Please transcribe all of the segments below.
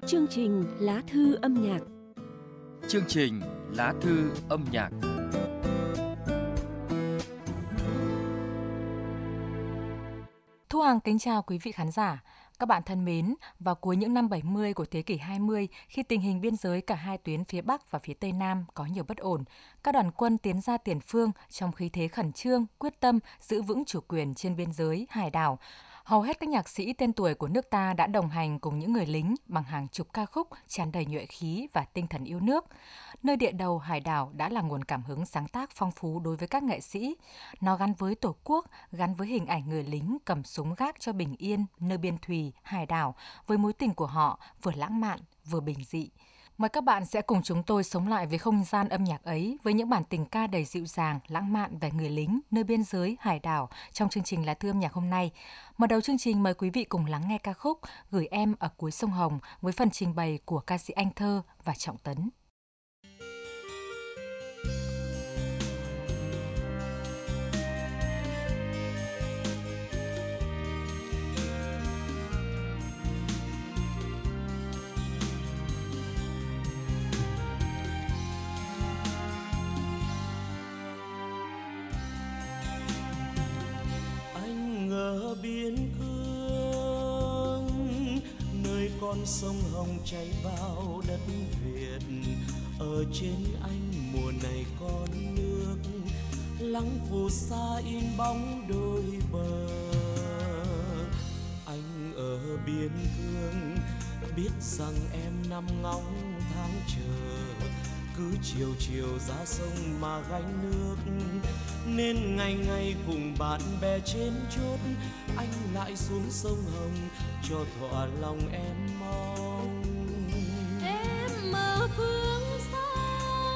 Chương trình Lá thư âm nhạc. Chương trình Lá thư âm nhạc. Thu Hằng kính chào quý vị khán giả. Các bạn thân mến, vào cuối những năm 70 của thế kỷ 20, khi tình hình biên giới cả hai tuyến phía Bắc và phía Tây Nam có nhiều bất ổn, các đoàn quân tiến ra tiền phương trong khí thế khẩn trương, quyết tâm giữ vững chủ quyền trên biên giới, hải đảo. Hầu hết các nhạc sĩ tên tuổi của nước ta đã đồng hành cùng những người lính bằng hàng chục ca khúc tràn đầy nhuệ khí và tinh thần yêu nước. Nơi địa đầu hải đảo đã là nguồn cảm hứng sáng tác phong phú đối với các nghệ sĩ. Nó gắn với Tổ quốc, gắn với hình ảnh người lính cầm súng gác cho bình yên nơi biên thùy, hải đảo, với mối tình của họ vừa lãng mạn, vừa bình dị. Mời các bạn sẽ cùng chúng tôi sống lại với không gian âm nhạc ấy với những bản tình ca đầy dịu dàng, lãng mạn về người lính nơi biên giới, hải đảo trong chương trình Lá thư âm nhạc hôm nay. Mở đầu chương trình mời quý vị cùng lắng nghe ca khúc Gửi em ở cuối sông Hồng với phần trình bày của ca sĩ Anh Thơ và Trọng Tấn. Ở biên cương nơi con sông Hồng chảy vào đất Việt, ở trên anh mùa này con nước lắng phù sa in bóng đôi bờ. Anh ở biên cương biết rằng em nằm ngóng tháng chờ, cứ chiều chiều ra sông mà gánh nước, nên ngày ngày cùng bạn bè trên chốt anh lại xuống sông Hồng cho thỏa lòng em mong. Em ở phương xa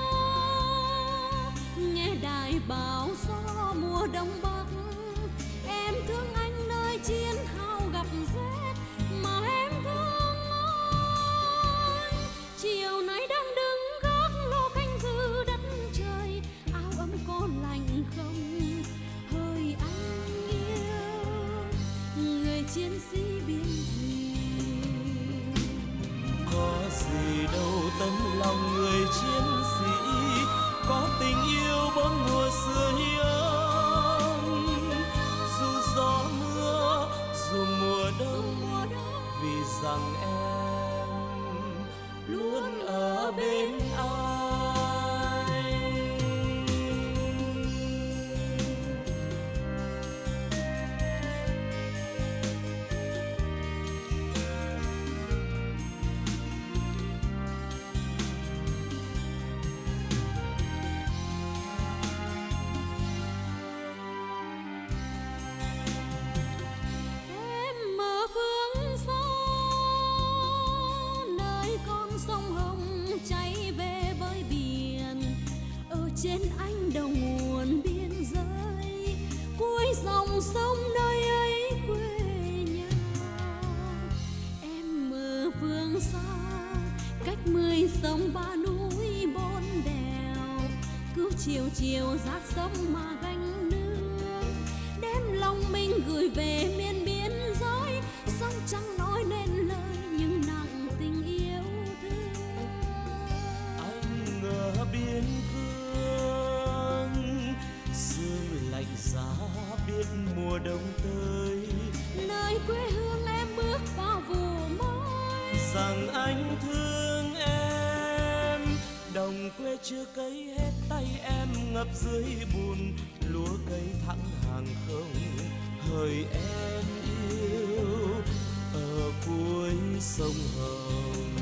nghe đài báo gió mùa đông bắc, em thương anh nơi chiến hào gặp rét mà em thương anh. Chiều nay đang đứng gác lô canh giữ đất trời, áo ấm có lạnh không hơi anh yêu người chiến sĩ biên thùy. Có gì đâu tấm lòng người chiến sĩ, có tình yêu bốn mùa xưa hiếm. Dù gió mưa dù mùa đông, vì rằng em luôn ở bên anh. Em ở phương xa nơi con sông Hồng chảy về với biển, ở trên anh đầu nguồn biên giới, cuối dòng sông nơi ấy quê nhà. Em ở phương xa cách 10 sông 3 núi 4 đèo, cứ chiều chiều ra sông mà gánh nước, đem lòng mình gửi về miền biên giới. Sông chẳng nói nên lời nhưng nặng tình yêu thương. Anh ở biên cương sương lạnh giá biết mùa đông tới, Nơi quê hương em bước vào vụ mới, rằng anh thương em. Đồng quê chưa cấy hết tay em ngập dưới bùn, lúa cây thẳng hàng không hỡi em yêu ở cuối sông Hồng.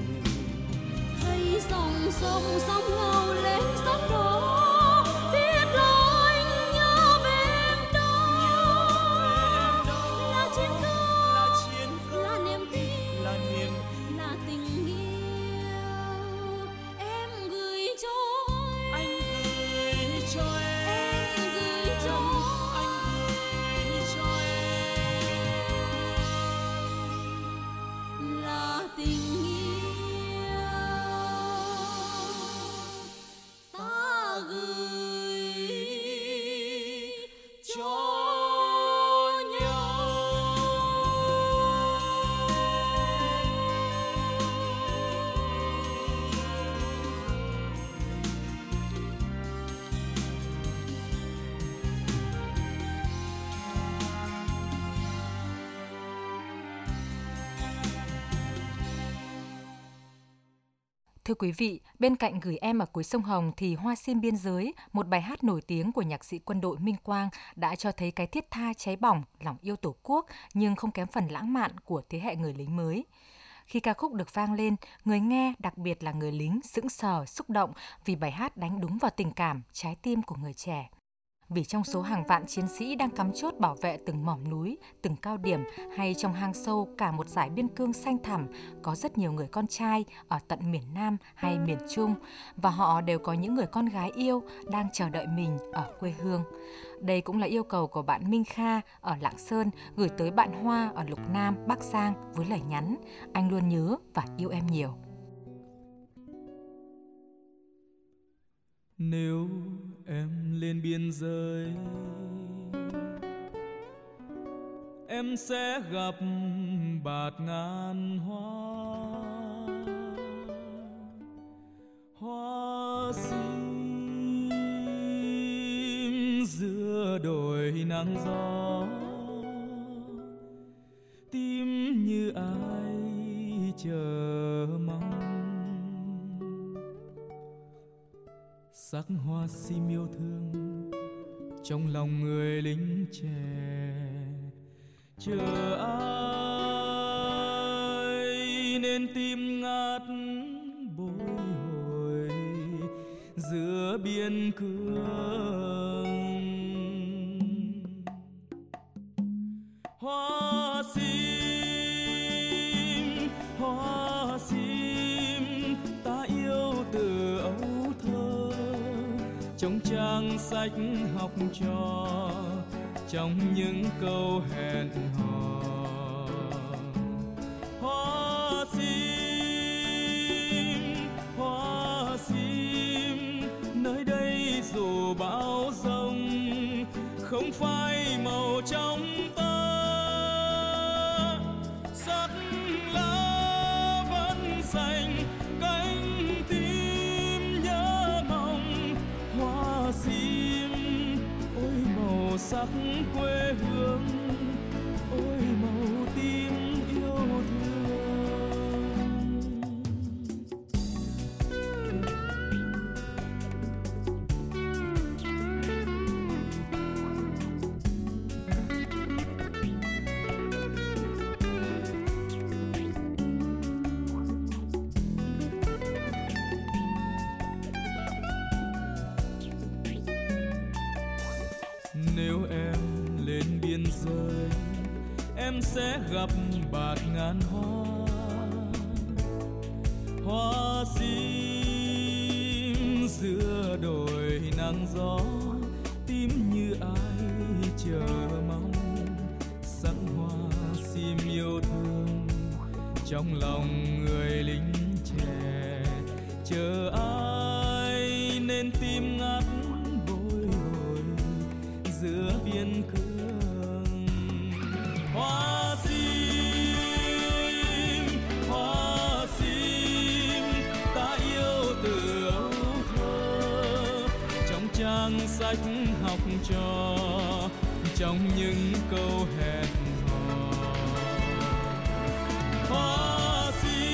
thấy dòng sông sông ngầu lên sóng đổ, biết là anh nhớ về em đó. Là chiến công, là niềm tin, là tình yêu. Em gửi cho Anh gửi cho em, em gửi cho anh gửi cho em. là tình yêu. Thưa quý vị, bên cạnh Gửi em ở cuối sông Hồng thì Hoa sim biên giới, một bài hát nổi tiếng của nhạc sĩ quân đội Minh Quang đã cho thấy cái thiết tha cháy bỏng, lòng yêu Tổ quốc nhưng không kém phần lãng mạn của thế hệ người lính mới. Khi ca khúc được vang lên, người nghe, đặc biệt là người lính, sững sờ, xúc động vì bài hát đánh đúng vào tình cảm, trái tim của người trẻ. Vì trong số hàng vạn chiến sĩ đang cắm chốt bảo vệ từng mỏm núi, từng cao điểm hay trong hang sâu cả một dải biên cương xanh thẳm, có rất nhiều người con trai ở tận miền Nam hay miền Trung, và họ đều có những người con gái yêu đang chờ đợi mình ở quê hương. Đây cũng là yêu cầu của bạn Minh Kha ở Lạng Sơn gửi tới bạn Hoa ở Lục Nam, Bắc Giang với lời nhắn: anh luôn nhớ và yêu em nhiều. Nếu em lên biên giới, em sẽ gặp bạt ngàn hoa, hoa sim giữa đồi nắng gió, tim như ai chờ mong. Sắc hoa sim yêu thương trong lòng người lính trẻ, chờ ai nên tim ngát bồi hồi giữa biên cương. Hoa sim, hoa sim, ta yêu từ ấu thơ, trong trang sách học trò, trong những câu hẹn hò. Hoa sim, nơi đây dù bão giông, không phai màu trong tơ. Sắc lá vẫn xanh, cánh tim nhớ mong. Hoa sim, ôi màu sắc quê hương, ôi màu tim yêu thương. Nếu em lên biên giới, em sẽ gặp bạt ngàn hoa, hoa sim giữa đồi nắng gió, tim như ai chờ mong. Sắc hoa sim yêu thương trong lòng người lính trẻ, chờ ai nên tim ngát bồi hồi giữa biên cương. Hoa sim, ta yêu từ ấu thơ, trong trang sách học trò, trong những câu hẹn hò. Hoa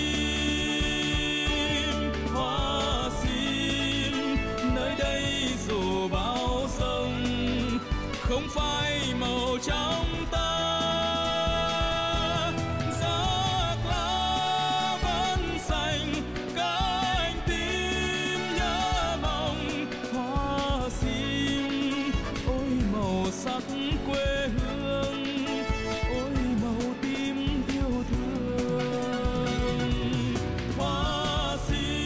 sim, nơi đây dù bão giông, không phai màu trong ta. Sắc lá vẫn xanh, cánh tim nhớ mong. Hoa sim, ôi màu sắc quê hương, ôi màu tim yêu thương. Hoa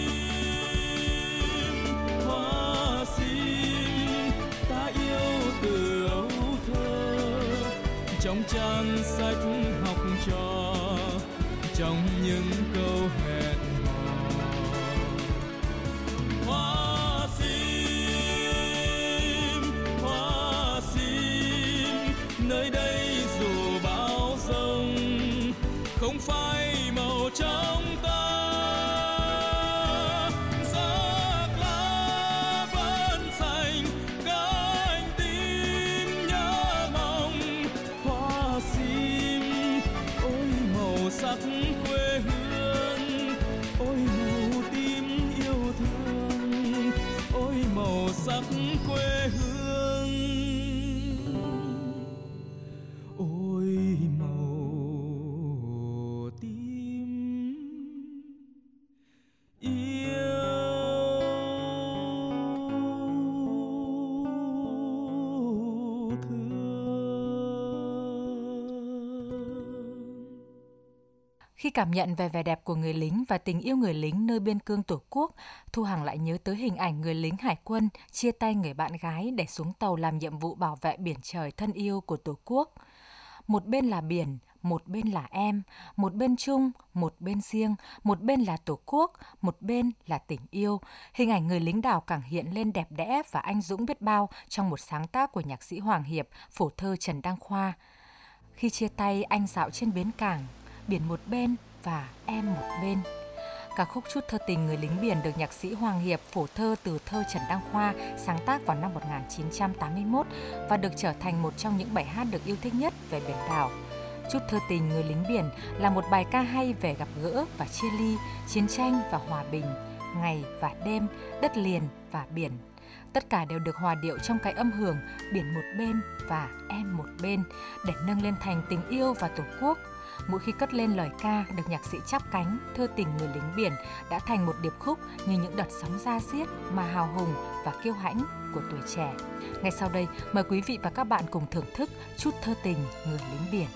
sim, ta yêu từ ấu thơ, trong trang sách học trò, trong những câu hẹn hò. Hoa sim, nơi đây dù bão giông, không phai màu trong ta. Sắc lá vẫn xanh, cánh tim nhớ mong. Hoa sim, ôi màu sắc quê hương, ôi màu tim Khi cảm nhận về vẻ đẹp của người lính và tình yêu người lính nơi biên cương Tổ quốc, Thu Hằng lại nhớ tới hình ảnh người lính hải quân chia tay người bạn gái để xuống tàu làm nhiệm vụ bảo vệ biển trời thân yêu của Tổ quốc. Một bên là biển, một bên là em, một bên chung, một bên riêng, một bên là Tổ quốc, một bên là tình yêu. Hình ảnh người lính đảo càng hiện lên đẹp đẽ và anh dũng biết bao trong một sáng tác của nhạc sĩ Hoàng Hiệp, phổ thơ Trần Đăng Khoa. Khi chia tay anh dạo trên bến cảng, biển một bên và em một bên. Ca khúc Chút thơ tình người lính biển được nhạc sĩ Hoàng Hiệp, phổ thơ từ thơ Trần Đăng Khoa sáng tác vào năm 1981 và được trở thành một trong những bài hát được yêu thích nhất về biển đảo. Chút thơ tình người lính biển là một bài ca hay về gặp gỡ và chia ly, chiến tranh và hòa bình, ngày và đêm, đất liền và biển. Tất cả đều được hòa điệu trong cái âm hưởng biển một bên và em một bên để nâng lên thành tình yêu và Tổ quốc. Mỗi khi cất lên lời ca được nhạc sĩ chắp cánh, thơ tình người lính biển đã thành một điệp khúc như những đợt sóng da diết mà hào hùng và kiêu hãnh của tuổi trẻ. Ngay sau đây, mời quý vị và các bạn cùng thưởng thức Chút thơ tình người lính biển.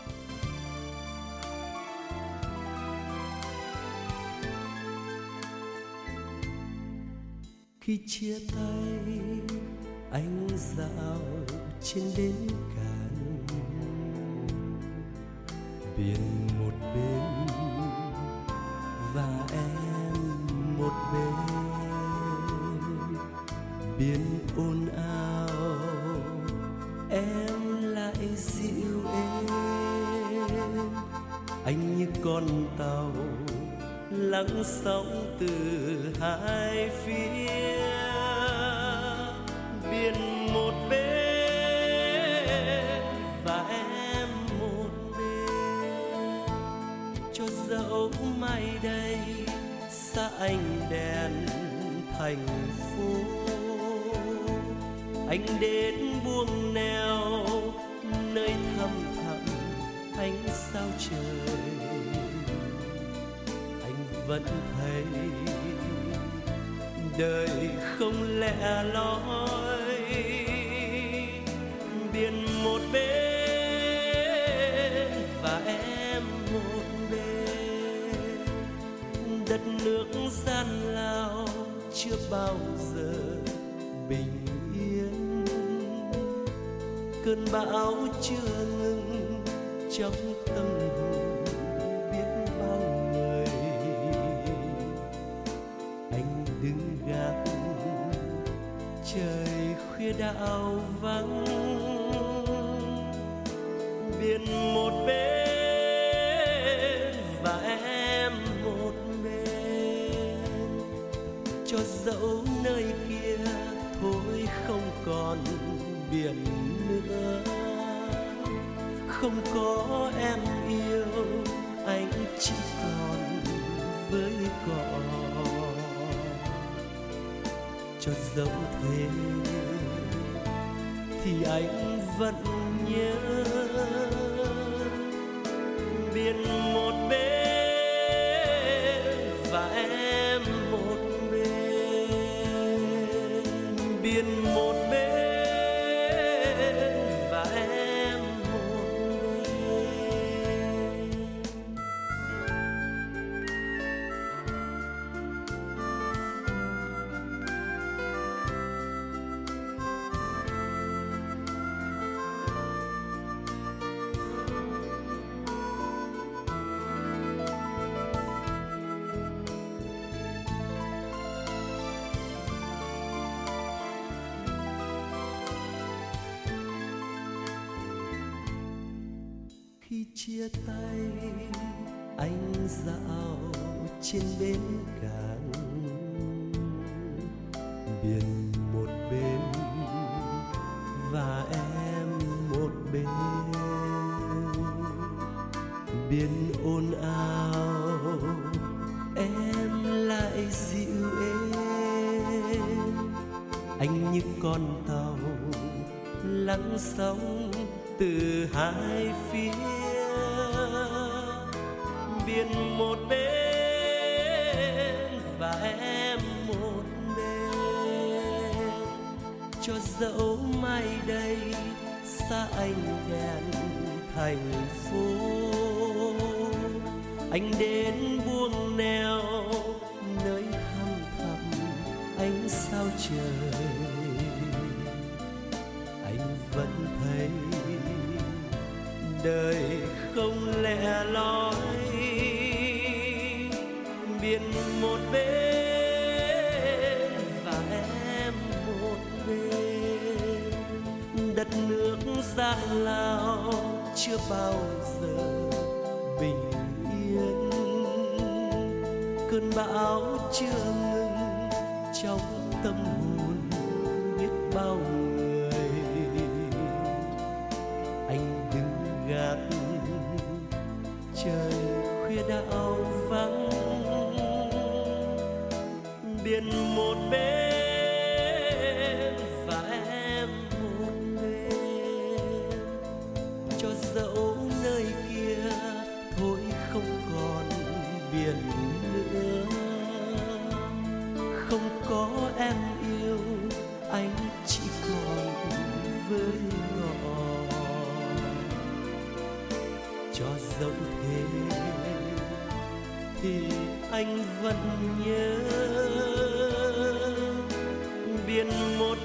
Khi chia tay anh dạo trên bến cạn, biển một bên và em một bên. Biển ồn ào em lại dịu êm, anh như con tàu lắng sóng từ hai phía. Biển một bên và em một bên, cho dẫu mai đây xa ánh đèn thành phố, anh đến buông neo nơi thăm thẳm ánh sao trời. Vẫn thấy đời không lẻ loi, biển một bên và em một bên. Đất nước gian lao chưa bao giờ bình yên, cơn bão chưa ngừng trong tâm hồn. Đứng gác trời khuya đạo vắng, biển một bên và em một bên. Cho dẫu nơi kia thôi không còn biển nữa, không có em yêu, anh chỉ còn với cỏ. Cho dẫu thế thì anh vẫn nhớ biển một bên và em một bên. Biển một bên và em một bên. Khi chia tay anh dạo trên bến cạn, biển một bên và em một bên. Biển ồn ào em lại dịu êm, anh như con tàu lắng sóng từ hai phía. Biển một bên và em một bên, cho dẫu mai đây xa ánh đèn thành phố, anh đến buông neo nơi thăm thẳm ánh sao trời. Anh vẫn thấy đời không lẻ loi, biển một bên và em một bên. Đất nước giang lao chưa bao giờ bình yên, cơn bão chưa ngừng trong tâm hồn biết bao người. Anh đứng gác trời khuya đảo vắng, biển một bên và em một bên. Cho dẫu nơi kia thôi không còn biển nữa, không có em yêu anh chỉ còn với ngõ. Cho dẫu thế thì anh vẫn nhớ biển một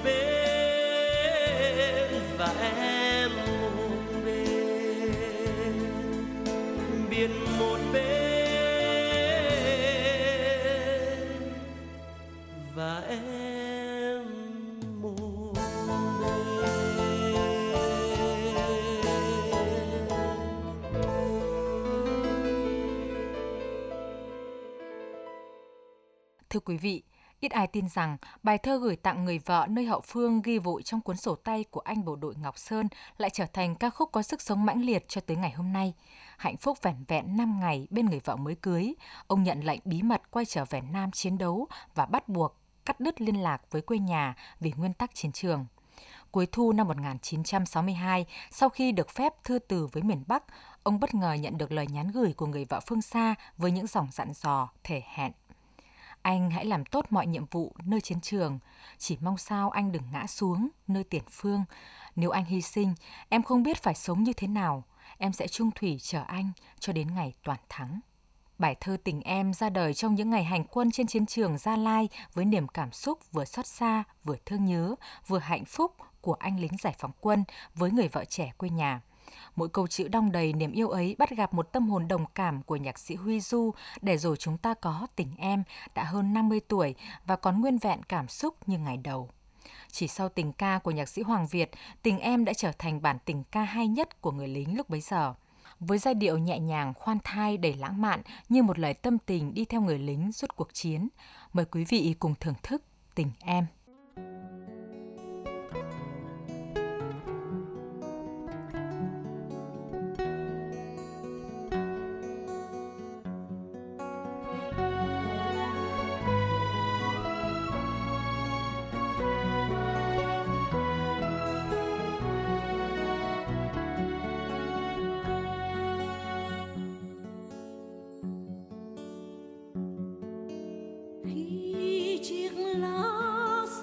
bên và em một bên. Biển một bên và em một bên. Thưa quý vị, ít ai tin rằng bài thơ gửi tặng người vợ nơi hậu phương ghi vội trong cuốn sổ tay của anh bộ đội Ngọc Sơn lại trở thành ca khúc có sức sống mãnh liệt cho tới ngày hôm nay. Hạnh phúc vẻn vẹn 5 ngày bên người vợ mới cưới, ông nhận lệnh bí mật quay trở về Nam chiến đấu và bắt buộc cắt đứt liên lạc với quê nhà vì nguyên tắc chiến trường. Cuối thu năm 1962, sau khi được phép thư từ với miền Bắc, ông bất ngờ nhận được lời nhắn gửi của người vợ phương xa với những dòng dặn dò, thề hẹn. Anh hãy làm tốt mọi nhiệm vụ nơi chiến trường, chỉ mong sao anh đừng ngã xuống nơi tiền phương. Nếu anh hy sinh, em không biết phải sống như thế nào, em sẽ chung thủy chờ anh cho đến ngày toàn thắng. Bài thơ Tình Em ra đời trong những ngày hành quân trên chiến trường Gia Lai với niềm cảm xúc vừa xót xa, vừa thương nhớ, vừa hạnh phúc của anh lính giải phóng quân với người vợ trẻ quê nhà. Mỗi câu chữ đong đầy niềm yêu ấy bắt gặp một tâm hồn đồng cảm của nhạc sĩ Huy Du. Để rồi chúng ta có Tình Em đã hơn 50 tuổi và còn nguyên vẹn cảm xúc như ngày đầu. Chỉ sau tình ca của nhạc sĩ Hoàng Việt, Tình Em đã trở thành bản tình ca hay nhất của người lính lúc bấy giờ. Với giai điệu nhẹ nhàng, khoan thai, đầy lãng mạn như một lời tâm tình đi theo người lính suốt cuộc chiến. Mời quý vị cùng thưởng thức Tình Em. Khi chiếc lá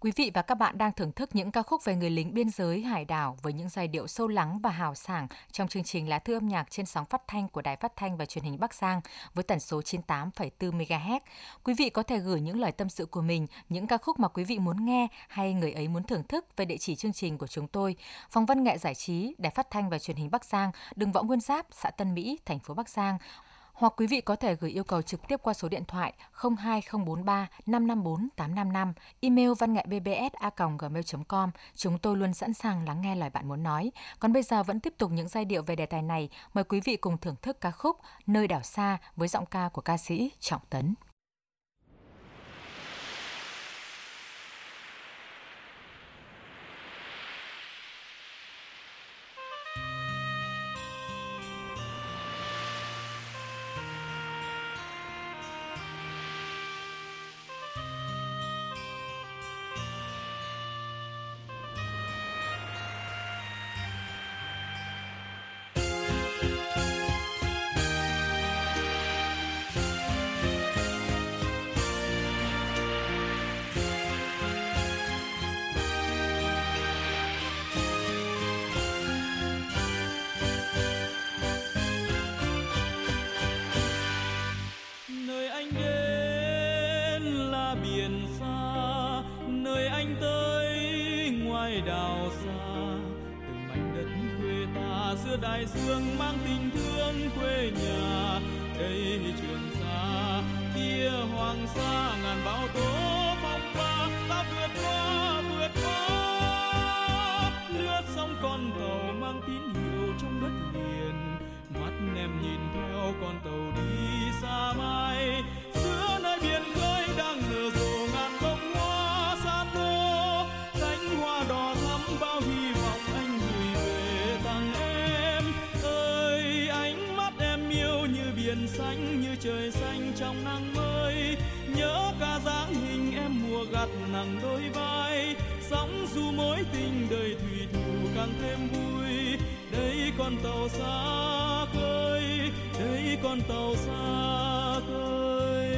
Quý vị và các bạn đang thưởng thức những ca khúc về người lính biên giới hải đảo với những giai điệu sâu lắng và hào sảng trong chương trình Lá thư âm nhạc trên sóng phát thanh của Đài Phát thanh và Truyền hình Bắc Giang với tần số 98,4 MHz. Quý vị có thể gửi những lời tâm sự của mình, những ca khúc mà quý vị muốn nghe hay người ấy muốn thưởng thức về địa chỉ chương trình của chúng tôi: Phòng Văn nghệ Giải trí, Đài Phát thanh và Truyền hình Bắc Giang, đường Võ Nguyên Giáp, xã Tân Mỹ, thành phố Bắc Giang. Hoặc quý vị có thể gửi yêu cầu trực tiếp qua số điện thoại 02043 554 855, email vanngại@bbs.gmail.com. Chúng tôi luôn sẵn sàng lắng nghe lời bạn muốn nói. Còn bây giờ vẫn tiếp tục những giai điệu về đề tài này. Mời quý vị cùng thưởng thức ca khúc Nơi đảo xa với giọng ca của ca sĩ Trọng Tấn. Đại dương mang tình thương quê nhà, đây Trường Sa, kia Hoàng Sa, ngàn bão tố phong ba, ta vượt qua, lướt sóng con tàu mang tín hiệu trong đất liền, mắt em nhìn theo con tàu đi xa mãi, giữa nơi biển khơi đang nở rộ ngàn bông hoa san hô, cánh hoa đỏ thắm bao hy vọng anh gửi về tặng em. Biển xanh như trời xanh trong nắng mới, nhớ cả dáng hình em mùa gặt nặng đôi vai, sóng dù mối tình đời thủy thủ càng thêm vui. Đây con tàu xa khơi, đây con tàu xa khơi.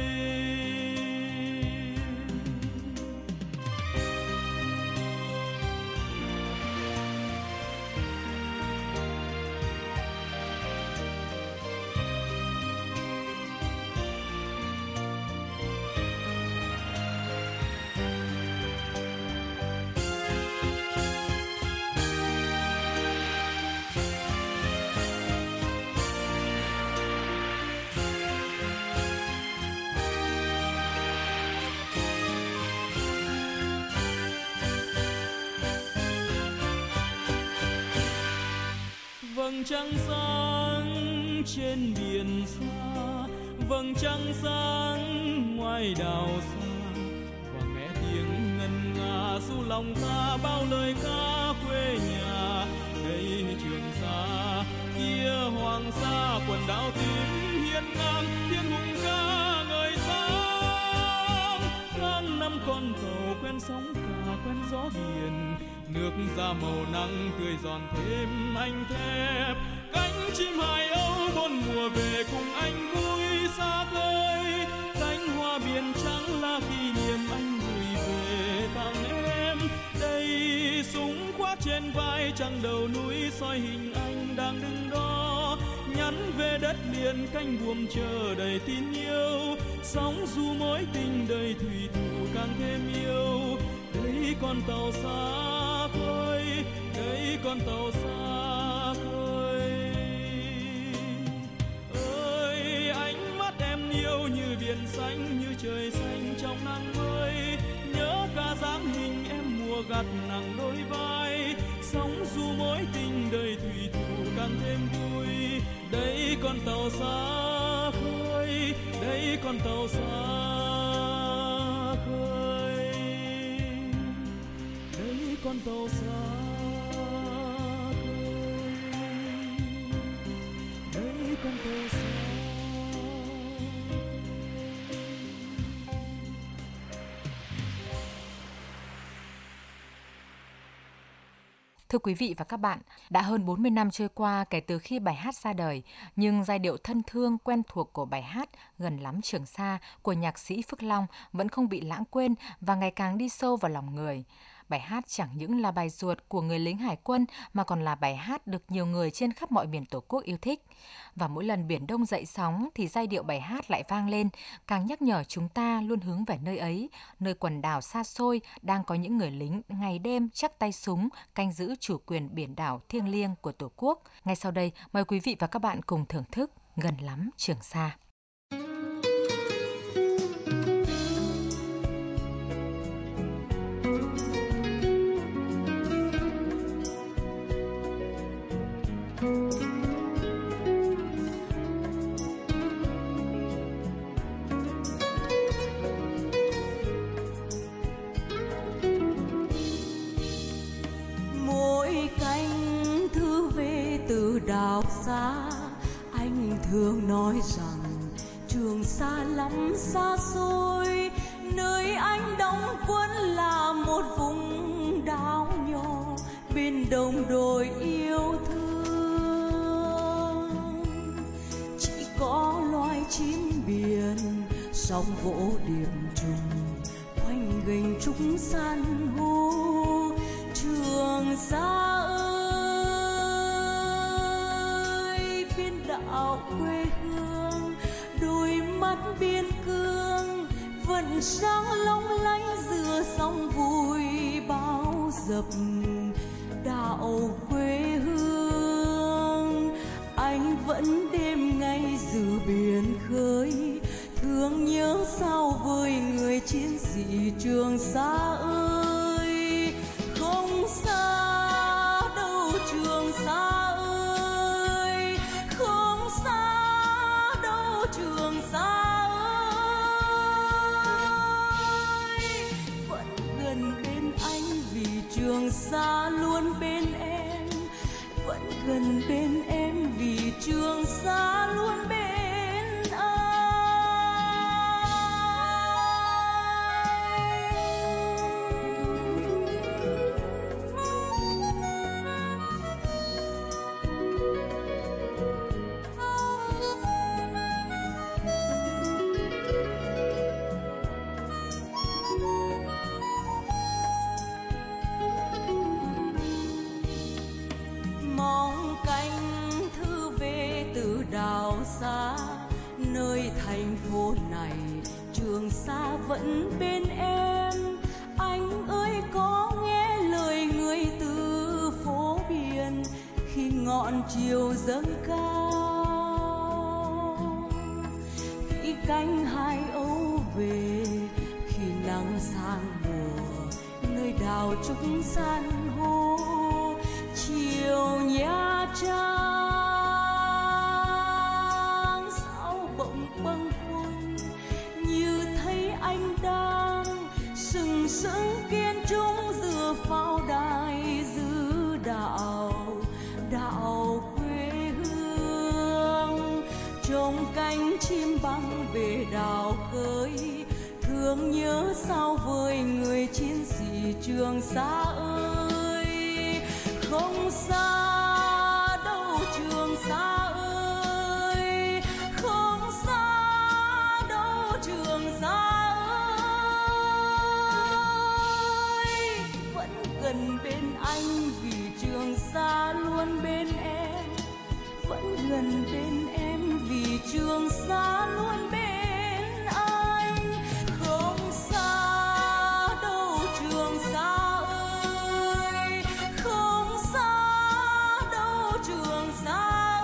Vầng trăng sáng trên biển xa, vầng trăng sáng ngoài đảo xa, và nghe tiếng ngân nga ru lòng ta bao lời ca quê nhà. Đây Trường Sa, kia Hoàng Sa, quần đảo tím hiên ngang, tiếng hùng ca ngời sáng. Tháng năm con tàu quen sóng cả quen gió biển, nước ra màu nắng tươi giòn thêm anh thép. Cánh chim hải âu bốn mùa về cùng anh vui xa khơi, cánh hoa biển trắng là kỷ niệm anh gửi về tặng em. Đây súng khoác trên vai trăng đầu núi soi hình anh đang đứng đó, nhắn về đất liền cánh buồm chờ đầy tin yêu, sóng dù mối tình đời thủy thủ càng thêm yêu. Đây con tàu xa khơi, đây con tàu xa khơi. Ơi ánh mắt em yêu như biển xanh, như trời xanh trong nắng mới, nhớ cả dáng hình em mùa gặt nặng đôi vai, sóng dù mối tình đời thủy thủ càng thêm vui. Đây con tàu xa khơi, đây con tàu xa khơi, đây con tàu xa khơi, đây con tàu xa. Thưa quý vị và các bạn, đã hơn 40 năm trôi qua kể từ khi bài hát ra đời, nhưng giai điệu thân thương quen thuộc của bài hát Gần lắm Trường Sa của nhạc sĩ Phước Long vẫn không bị lãng quên và ngày càng đi sâu vào lòng người. Bài hát chẳng những là bài ruột của người lính hải quân mà còn là bài hát được nhiều người trên khắp mọi miền Tổ quốc yêu thích. Và mỗi lần biển Đông dậy sóng thì giai điệu bài hát lại vang lên, càng nhắc nhở chúng ta luôn hướng về nơi ấy, nơi quần đảo xa xôi đang có những người lính ngày đêm chắc tay súng canh giữ chủ quyền biển đảo thiêng liêng của Tổ quốc. Ngay sau đây, mời quý vị và các bạn cùng thưởng thức Gần lắm Trường Sa. Đảo xa anh thường nói rằng Trường Sa lắm xa xôi, nơi anh đóng quân là một vùng đảo nhỏ bên đồng đồi yêu thương. Chỉ có loài chim biển sóng vỗ điệp trùng quanh gành trúc san hô. Trường Sa đảo quê hương, đôi mắt biên cương vẫn sáng long lanh giữa sóng vui bao dập. Đảo quê hương anh vẫn đêm ngày giữ biển khơi, thương nhớ sao với người chiến sĩ Trường Sa ơi. Không xa đâu Trường Sa, Trường Sa ơi, vẫn gần bên anh vì Trường Sa luôn bên em, vẫn gần bên em vì Trường Sa luôn bên xa. Nơi thành phố này Trường Sa vẫn bên em. Anh ơi có nghe lời người từ phố biển khi ngọn chiều dâng cao, khi cánh hai âu về, khi nắng sang mùa nơi đảo trúc san hô. Chiều Nha Trang bỗng bâng khuâng như thấy anh đang sừng sững kiên trung giữa pháo đài giữ đảo quê hương. Trông cánh chim băng về đảo khơi, thương nhớ sao với người chiến sĩ Trường Sa ơi. Không xa đâu Trường Sa ơi, không xa đâu Trường Sa ơi, vẫn gần bên anh vì Trường Sa luôn bên em, vẫn gần bên em vì Trường Sa luôn bên anh. Không xa đâu Trường Sa ơi, không xa đâu Trường Sa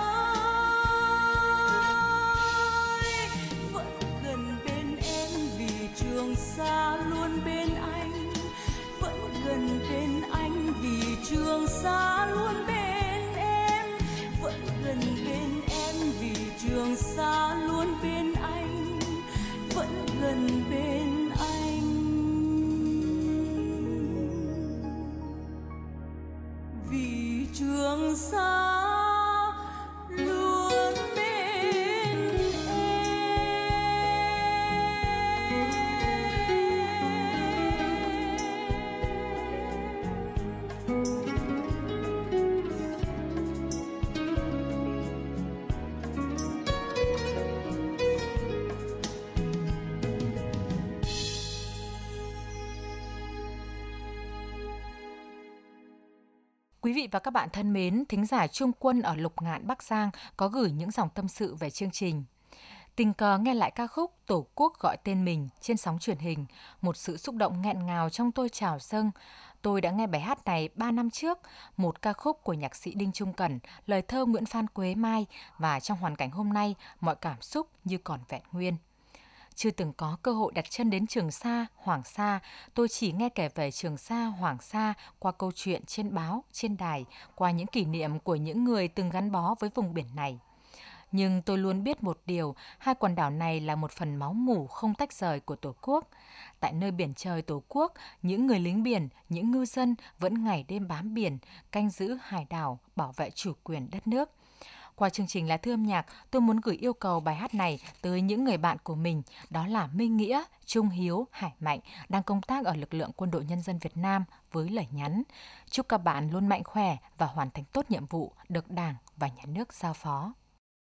ơi, vẫn gần bên em vì Trường Sa luôn bên anh, vẫn gần bên anh vì Trường Sa luôn bên em, vẫn gần bên em vì Trường Sa luôn bên anh, vẫn gần bên anh vì Trường Sa luôn bên em. Quý vị và các bạn thân mến, thính giả Trung Quân ở Lục Ngạn, Bắc Giang có gửi những dòng tâm sự về chương trình. Tình cờ nghe lại ca khúc Tổ quốc gọi tên mình trên sóng truyền hình, một sự xúc động nghẹn ngào trong tôi trào dâng. Tôi đã nghe bài hát này 3 năm trước, một ca khúc của nhạc sĩ Đinh Trung Cẩn, lời thơ Nguyễn Phan Quế Mai, và trong hoàn cảnh hôm nay, mọi cảm xúc như còn vẹn nguyên. Chưa từng có cơ hội đặt chân đến Trường Sa, Hoàng Sa, tôi chỉ nghe kể về Trường Sa, Hoàng Sa qua câu chuyện trên báo, trên đài, qua những kỷ niệm của những người từng gắn bó với vùng biển này. Nhưng tôi luôn biết một điều, hai quần đảo này là một phần máu mủ không tách rời của Tổ quốc. Tại nơi biển trời Tổ quốc, những người lính biển, những ngư dân vẫn ngày đêm bám biển, canh giữ hải đảo, bảo vệ chủ quyền đất nước. Qua chương trình Lá Thư âm nhạc, tôi muốn gửi yêu cầu bài hát này tới những người bạn của mình, đó là Minh Nghĩa, Trung Hiếu, Hải Mạnh, đang công tác ở lực lượng Quân đội Nhân dân Việt Nam với lời nhắn: chúc các bạn luôn mạnh khỏe và hoàn thành tốt nhiệm vụ được Đảng và Nhà nước giao phó.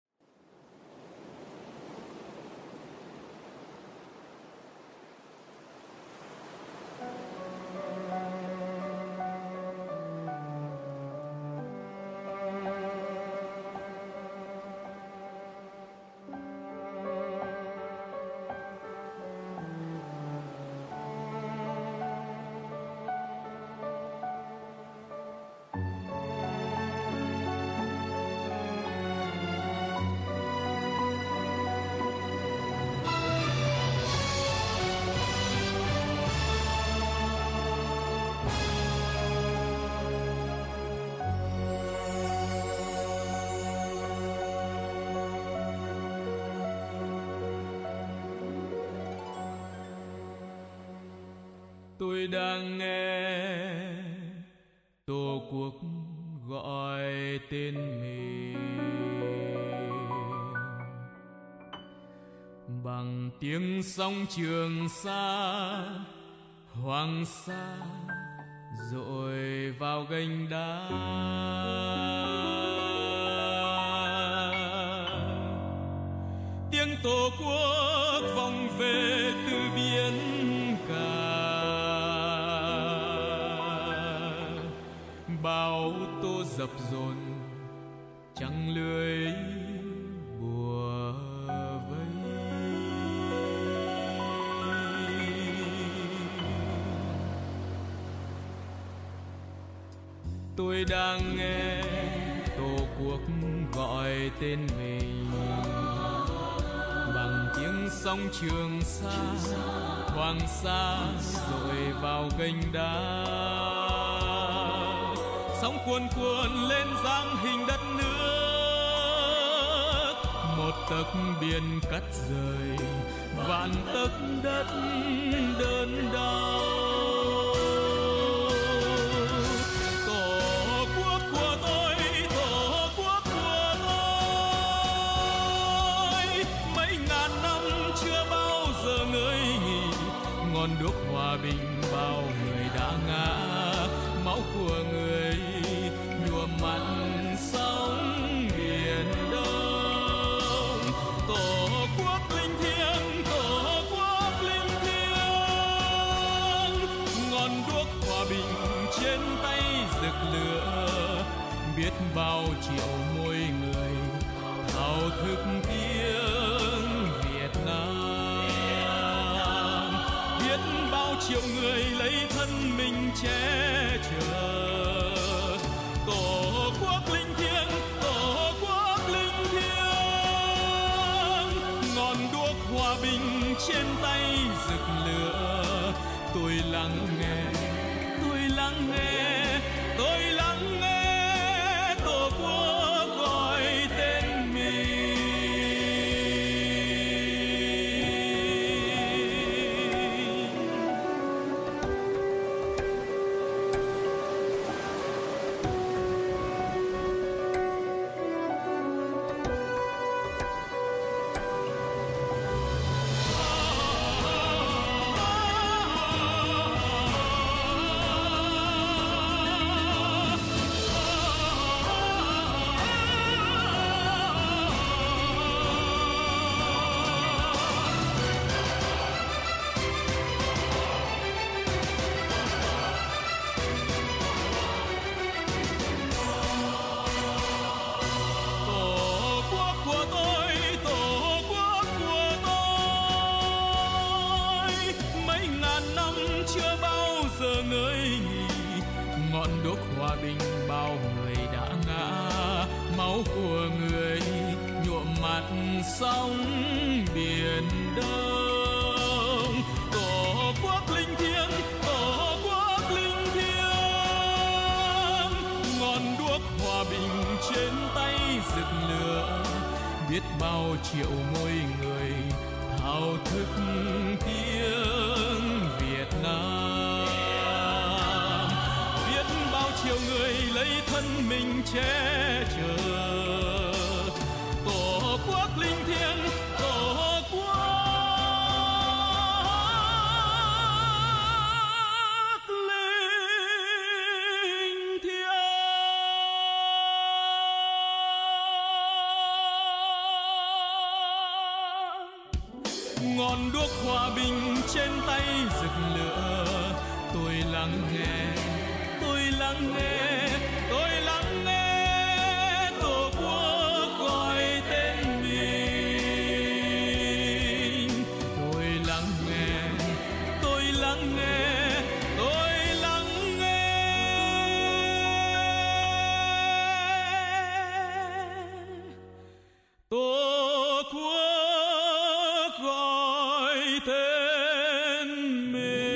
Tôi đang nghe Tổ quốc gọi tên mình bằng tiếng sóng Trường Sa, Hoàng Sa dội vào gành đá. Tiếng Tổ quốc vọng về từ biển cả, bão tố dập dồn trăng lưới bùa vây. Tôi đang nghe Tổ quốc gọi tên mình bằng tiếng sóng Trường Sa, Hoàng Sa rồi vào gành đá. Sóng cuồn cuộn lên dáng hình đất nước, một tấc biển cắt rời vạn tấc đất đớn đau. Tổ quốc của tôi, Tổ quốc của tôi, mấy ngàn năm chưa bao giờ ngơi nghỉ, ngọn đuốc hòa bình bao người đã ngã, máu của người nhuộm mặn sóng biển Đông. Tổ quốc linh thiêng, Tổ quốc linh thiêng, ngọn đuốc hòa bình trên tay rực lửa, biết bao triệu môi người thao thức tiếng Việt Nam, biết bao triệu người lấy thân mình che chở. Tổ quốc linh thiêng, Tổ quốc linh thiêng, ngọn đuốc hòa bình trên tay rực lửa. Tôi lắng nghe, tôi lắng nghe, tôi lắng nghe Tổ quốc gọi tên mình. của người nhuộm mặt sóng biển đông. Tổ quốc linh thiêng, tổ quốc linh thiêng, ngọn đuốc hòa bình trên tay rực lửa, biết bao triệu môi người thao thức tiếng Việt Nam. Biết bao triệu người lấy thân mình che chở tổ quốc linh thiêng, tổ quốc linh thiêng. Ngọn đuốc hòa bình trên tay rực lửa, tôi lắng nghe, tôi lắng nghe, tôi lắng nghe tổ quốc gọi tên mình. Tôi lắng nghe, tôi lắng nghe, tôi lắng nghe. Tổ quốc gọi tên mình.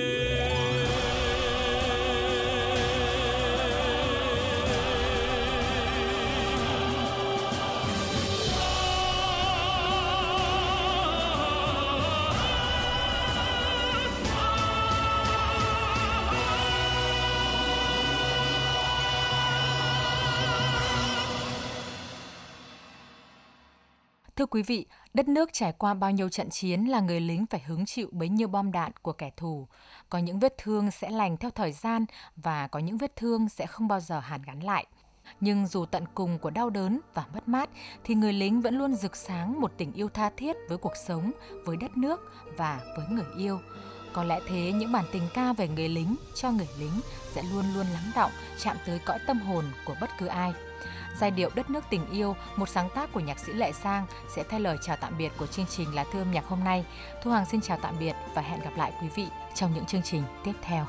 Thưa quý vị, đất nước trải qua bao nhiêu trận chiến là người lính phải hứng chịu bấy nhiêu bom đạn của kẻ thù. Có những vết thương sẽ lành theo thời gian và có những vết thương sẽ không bao giờ hàn gắn lại. Nhưng dù tận cùng của đau đớn và mất mát thì người lính vẫn luôn rực sáng một tình yêu tha thiết với cuộc sống, với đất nước và với người yêu. Có lẽ thế những bản tình ca về người lính cho người lính sẽ luôn luôn lắng đọng, chạm tới cõi tâm hồn của bất cứ ai. Giai điệu Đất nước tình yêu, một sáng tác của nhạc sĩ Lệ Sang sẽ thay lời chào tạm biệt của chương trình Lá Thư âm nhạc hôm nay. Thu Hằng xin chào tạm biệt và hẹn gặp lại quý vị trong những chương trình tiếp theo.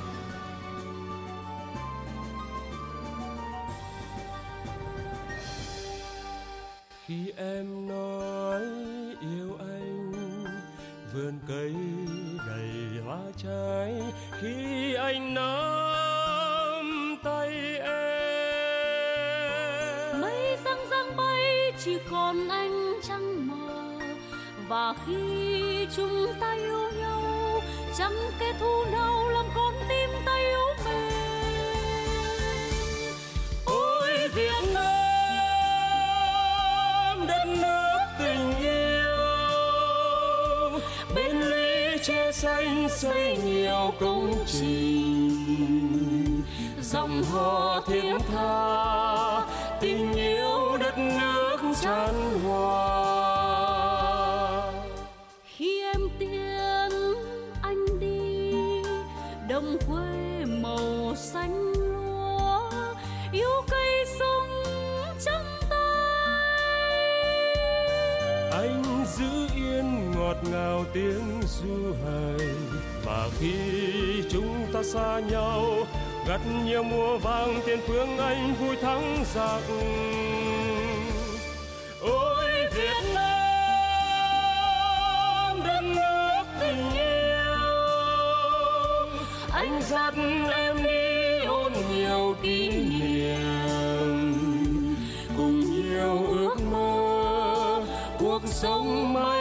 Khi em nói yêu anh, vườn cây đầy hoa trái, khi anh nắm tay em, mây răng răng bay chỉ còn ánh trăng mờ, và khi chúng ta yêu nhau chẳng kẻ thù nào làm con tim ta yếu mềm. ôi Việt Nam đất nước tình yêu, bên lũy tre xanh xây nhiều công trình, dòng họ thiên tha tình yêu đất nước chan hòa. Khi em tiễn anh đi đồng quê màu xanh lúa, yêu cây sung trong tay, anh giữ yên ngọt ngào tiếng du hời, và khi chúng ta xa nhau gặt nhiều mùa vàng tiền phương anh vui thắng giặc. ôi Việt Nam đất nước tình yêu, anh dắt em đi ôn nhiều kỷ niệm, cùng nhiều ước mơ cuộc sống mới